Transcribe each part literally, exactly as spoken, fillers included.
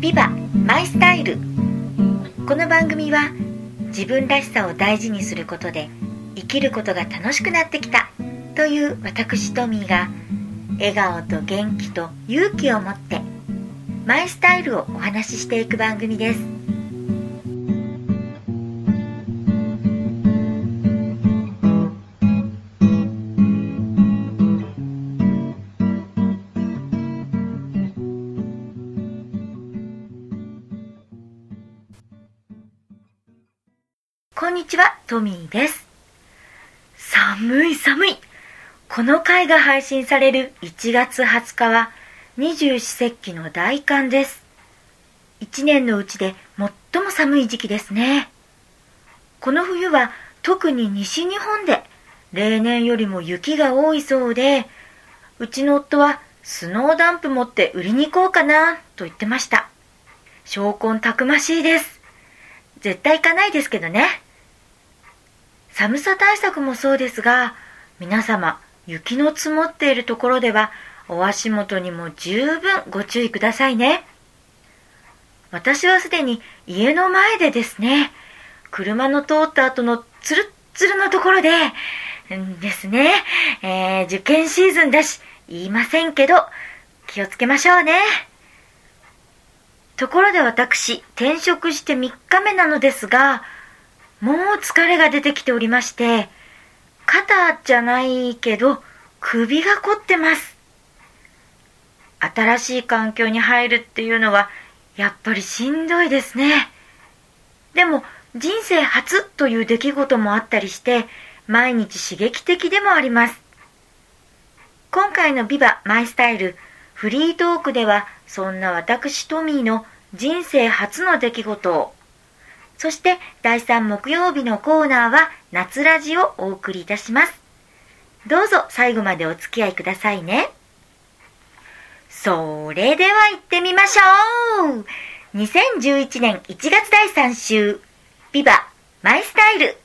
ビバマイスタイル。この番組は自分らしさを大事にすることで生きることが楽しくなってきたという私トミーが笑顔と元気と勇気を持ってマイスタイルをお話ししていく番組です。こんにちは、トミーです。寒い寒い。この回が配信されるいちがつはつかは二十四節気の大寒です。一年のうちで最も寒い時期ですね。この冬は特に西日本で例年よりも雪が多いそうで、うちの夫はスノーダンプ持って売りに行こうかなと言ってました。証拠たくましいです。絶対行かないですけどね。寒さ対策もそうですが、皆様、雪の積もっているところではお足元にも十分ご注意くださいね。私はすでに家の前でですね、車の通った後のツルッツルのところでですね、えー、受験シーズンだし言いませんけど気をつけましょうね。ところで私、転職してみっかめなのですが、もう疲れが出てきておりまして、肩じゃないけど首が凝ってます。新しい環境に入るっていうのはやっぱりしんどいですね。でも人生初という出来事もあったりして毎日刺激的でもあります。今回のビバマイスタイルフリートークではそんな私トミーの人生初の出来事を、そしてだいさん木曜日のコーナーは夏ラジをお送りいたします。どうぞ最後までお付き合いくださいね。それでは行ってみましょう。にせんじゅういちねんいちがつだいさん週ビバマイスタイル。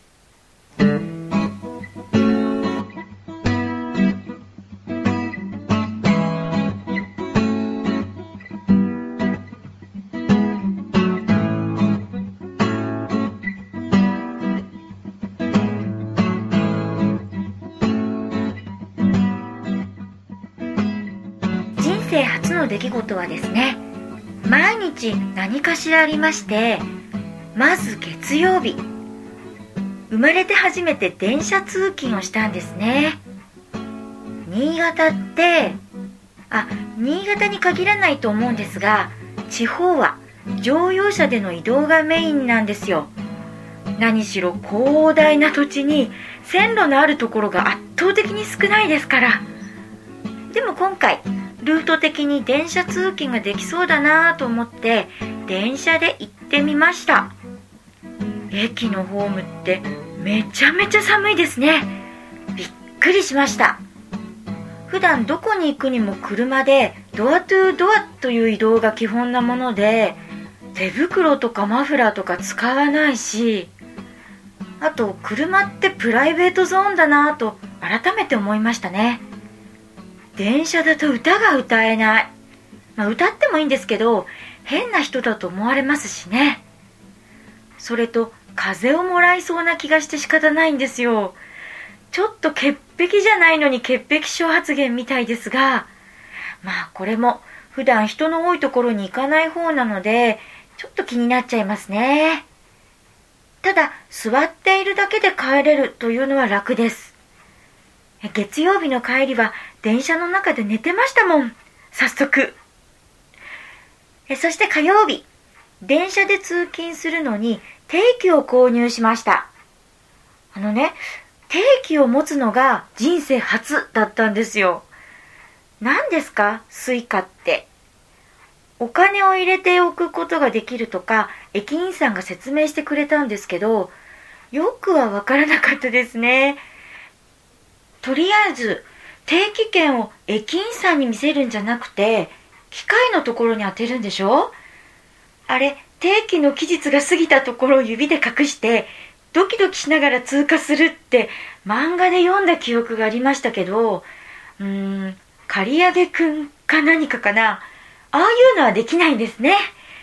人生初の出来事はですね、毎日何かしらありまして、まず月曜日、生まれて初めて電車通勤をしたんですね。新潟ってあ新潟に限らないと思うんですが、地方は乗用車での移動がメインなんですよ。何しろ広大な土地に線路のあるところが圧倒的に少ないですから。でも今回ルート的に電車通勤ができそうだなと思って電車で行ってみました。駅のホームってめちゃめちゃ寒いですね。びっくりしました。普段どこに行くにも車でドアトゥードアという移動が基本なもので、手袋とかマフラーとか使わないし、あと車ってプライベートゾーンだなと改めて思いましたね。電車だと歌が歌えない、まあ、歌ってもいいんですけど変な人だと思われますしね。それと風邪をもらいそうな気がして仕方ないんですよ。ちょっと潔癖じゃないのに潔癖症発言みたいですが、まあこれも普段人の多いところに行かない方なのでちょっと気になっちゃいますね。ただ座っているだけで帰れるというのは楽です。月曜日の帰りは電車の中で寝てましたもん、早速。えそして火曜日、電車で通勤するのに定期を購入しました。あのね、定期を持つのが人生初だったんですよ。何ですか、スイカって。お金を入れておくことができるとか駅員さんが説明してくれたんですけど、よくは分からなかったですね。とりあえず定期券を駅員さんに見せるんじゃなくて機械のところに当てるんでしょ。あれ、定期の期日が過ぎたところを指で隠してドキドキしながら通過するって漫画で読んだ記憶がありましたけど、うーん、刈り上げくんか何かかな、ああいうのはできないんですね。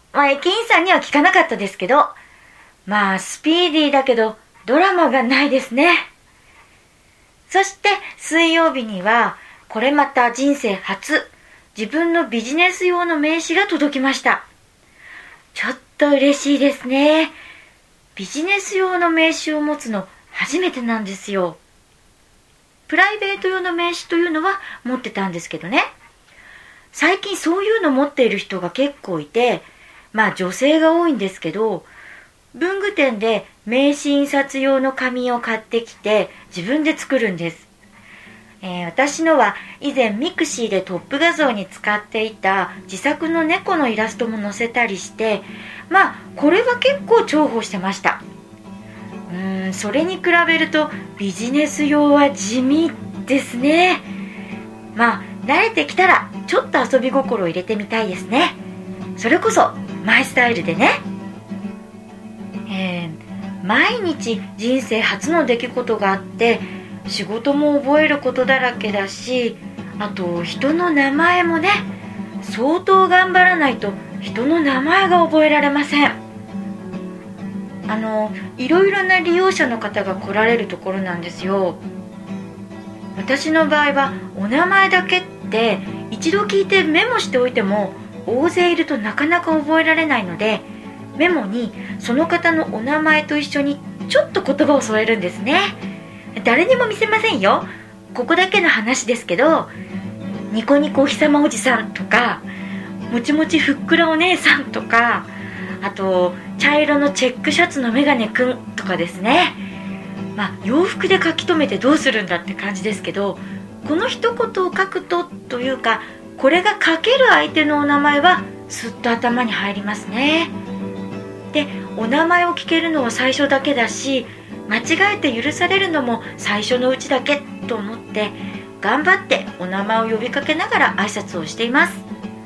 まあ駅員さんには聞かなかったですけど、まあスピーディーだけどドラマがないですね。そして水曜日にはこれまた人生初、自分のビジネス用の名刺が届きました。ちょっと嬉しいですね。ビジネス用の名刺を持つの初めてなんですよ。プライベート用の名刺というのは持ってたんですけどね。最近そういうの持っている人が結構いて、まあ女性が多いんですけど、文具店で名刺印刷用の紙を買ってきて自分で作るんです。えー、私のは以前ミクシーでトップ画像に使っていた自作の猫のイラストも載せたりして、まあこれは結構重宝してました。うーん、それに比べるとビジネス用は地味ですね。まあ慣れてきたらちょっと遊び心を入れてみたいですね。それこそマイスタイルでね。えー、毎日人生初の出来事があって仕事も覚えることだらけだし、あと人の名前もね、相当頑張らないと人の名前が覚えられません。あのいろいろな利用者の方が来られるところなんですよ。私の場合はお名前だけって一度聞いてメモしておいても大勢いるとなかなか覚えられないので、メモにその方のお名前と一緒にちょっと言葉を添えるんですね。誰にも見せませんよ。ここだけの話ですけど、ニコニコお日様おじさんとか、もちもちふっくらお姉さんとか、あと茶色のチェックシャツのメガネくんとかですね。まあ洋服で書き留めてどうするんだって感じですけど、この一言を書くとというか、これが書ける相手のお名前はすっと頭に入りますね。で、お名前を聞けるのは最初だけだし、間違えて許されるのも最初のうちだけと思って頑張ってお名前を呼びかけながら挨拶をしています。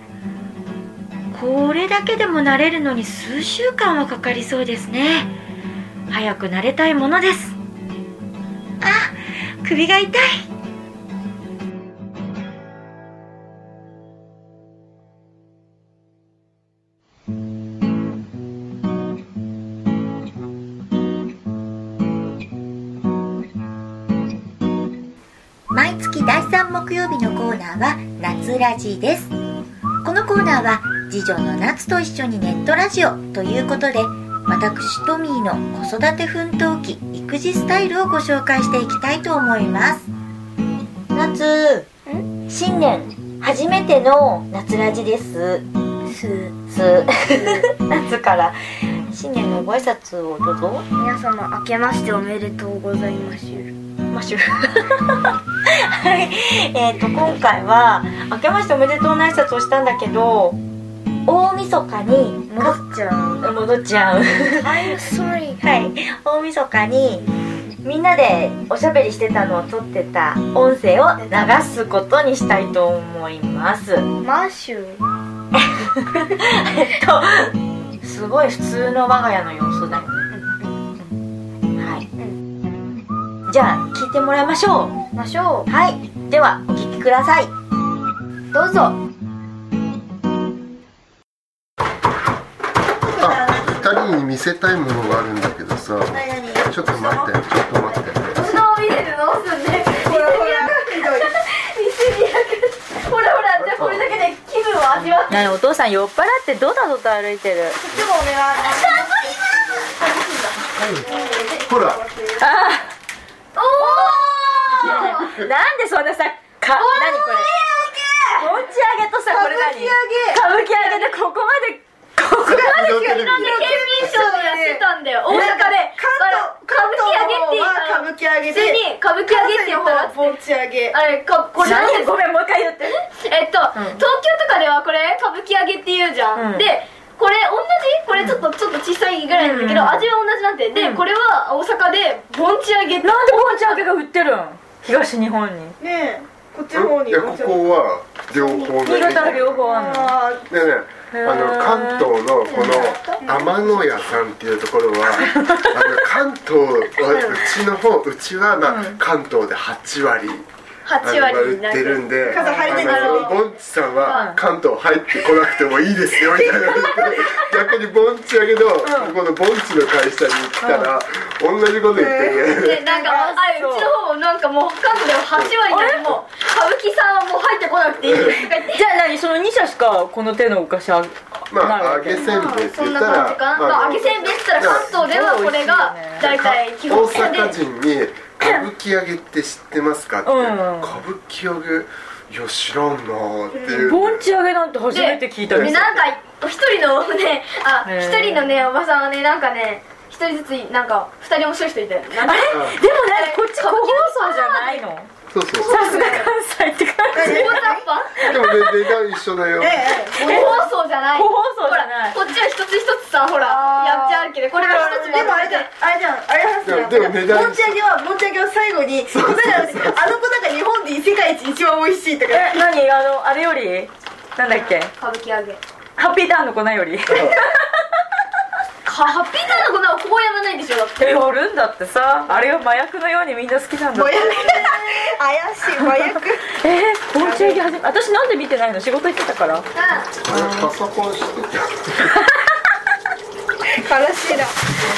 これだけでも慣れるのに数週間はかかりそうですね。早く慣れたいものです。あ、首が痛い。毎月だいさん木曜日のコーナーは夏ラジです。このコーナーは次女の夏と一緒にネットラジオということで、私トミーの子育て奮闘記育児スタイルをご紹介していきたいと思います。夏、新年初めての夏ラジです。すす夏から新年のご挨拶をどうぞ。 皆様明けましておめでとうございますマッシュはい、えーと今回は明けましておめでとうの挨拶をしたんだけど、大晦日に戻っちゃう戻っちゃう I'm sorry はい、大晦日にみんなでおしゃべりしてたのを撮ってた音声を流すことにしたいと思います。 マッシュえっとすごい普通の我が家の様子だよね。はい、うん、じゃあ聞いてもらいましょうましょう。 はい、ではお聞きください。どうぞ。 ふたりに見せたいものがあるんだけどさ、ちょっと待って、ちょっと待って。 私の見せてどうすんね。ほらほら見せにやくほらほら、じゃあこれだけで気分を味わって。 なに、お父さん酔っ払ってドタドタ歩いてる。 こっちもお願い。 ほら。 あおーなんでそんなさ、か、なにこれぼんち揚げとさ、これ何歌舞伎揚げでここまでここまでなんで県民賞をやってたんだよ、大阪で。 関東歌舞伎揚げって言ったら、 普通に歌舞伎揚げって言ったらぼんち揚げ。 あれか、これ何で、ごめんもう一回言って。 えっと、東京とかではこれ歌舞伎揚げって言うじゃん、でこれ同じ、これちょっとちょっと小さいぐらいなんだけど、味は同じなんで、でこれは大阪でぼんち揚げって。 なんでぼんち揚げが売ってるん、東日本に。 ねえ、こっちの方に。 でここは両方新潟は両方あんの。 でね、あの関東のこの天野屋さんっていうところはあの関東はうちの方、うちはまあ関東ではちわりはちわり売ってるんで、 数入れないあののぼんちさんは関東入ってこなくてもいいですよみたいな逆にぼんちあげのこのぼんちの会社に来たら同じこと言ってでなんかもうあうちの方もなんかもう関東でもはち割ぐらいもう歌舞伎さんはもう入ってこなくていいですとか言ってじゃあ何そのに社しかこの手のお菓子あまあ揚げせんべいってそんな言った感じからな、まあ、揚げせんべいって言ったら関東ではこれが大体基大本的で阪人に歌舞伎揚げって知ってますかって、 うん、 歌舞伎揚げいや知らんなーっていうぼんち揚げなんて初めて聞いたでなんか一人のねあへー一人のねおばさんはねなんかね一人ずつなんか二人面白い人いてなんかあれでもねこっち個包装じゃないのそうそうそうさすが関西って感じ大雑把でもね値段一緒だよ個包装じゃない個包装じゃないほらこっちは一つ一つさほらやっちゃうけどこれが一つでもあれじゃんあれじゃんあれ話すじゃんでも値段もんち揚げはもんち揚げを最後にごめんなさいあの子なんか日本で世界一一番美味しいとかえ何あのあれよりなんだっけ歌舞伎揚げハッピーターンの粉よりハッピーターンの粉はこうやらないでしょだってえやるんだってさあれは麻薬のようにみんな好きなんだって麻薬怪しい麻薬えー、ぼんち揚げ始め私なんで見てないの仕事行ってたからパソコンしてた悲しいな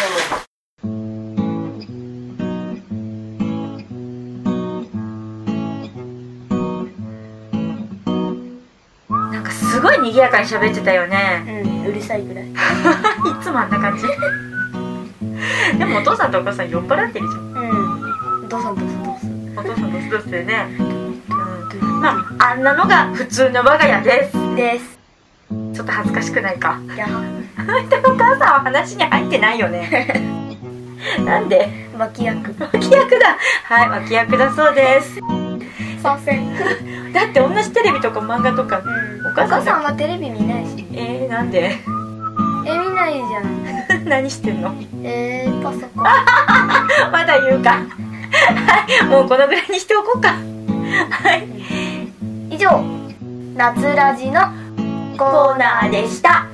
なんかすごい賑やかに喋ってたよね。 うんうるさいぐらいいつもあんな感じ。でもお父さんとお母さん酔っ払ってるじゃん。 うんどうぞどうぞどうぞお父さんドスドスでね、うん、まああんなのが普通の我が家ですですちょっと恥ずかしくないか。 いやでもお母さんは話に入ってないよねなんで脇役脇役だ。はい脇役だそうです。 参戦だって同じテレビとか漫画とか、 うんお母さんお母さんはテレビ見ないしえー、なんでえ見ないじゃん何してんのえー、パソコンまだ言うかはいもうこのぐらいにしておこうかはい以上夏ラジのコーナーでした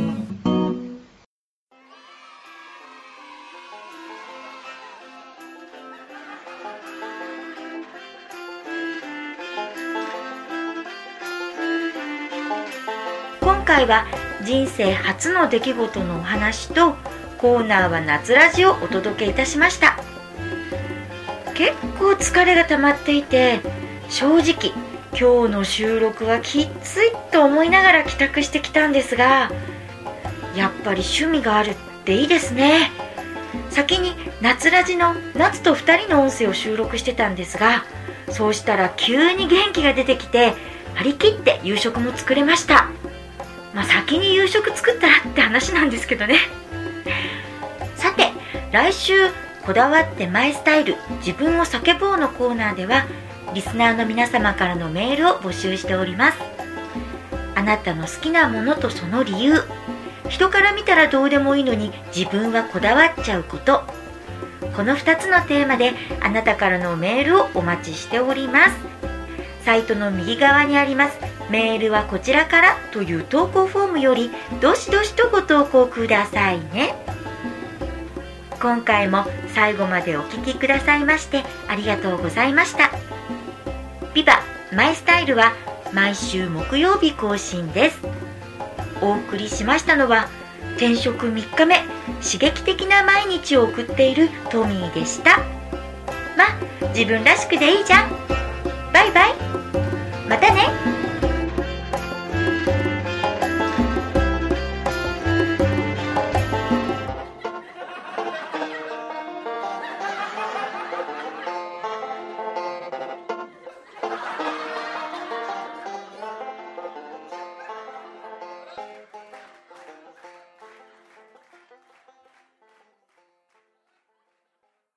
今回は人生初の出来事のお話とコーナーは夏ラジをお届けいたしました。結構疲れが溜まっていて正直今日の収録はきついと思いながら帰宅してきたんですが、やっぱり趣味があるっていいですね。先に夏ラジの夏とふたりの音声を収録してたんですが、そうしたら急に元気が出てきて張り切って夕食も作れました。まあ先に夕食作ったらって話なんですけどね。さて来週こだわってマイスタイル自分を叫ぼうのコーナーではリスナーの皆様からのメールを募集しております。あなたの好きなものとその理由、人から見たらどうでもいいのに自分はこだわっちゃうこと、このふたつのテーマであなたからのメールをお待ちしております。サイトの右側にありますメールはこちらからという投稿フォームよりどしどしとご投稿くださいね。今回も最後までお聞きくださいましてありがとうございました。ビバマイスタイルは毎週木曜日更新です。お送りしましたのは転職みっかめ刺激的な毎日を送っているトミーでした。まあ自分らしくでいいじゃん。バイバイ。またね。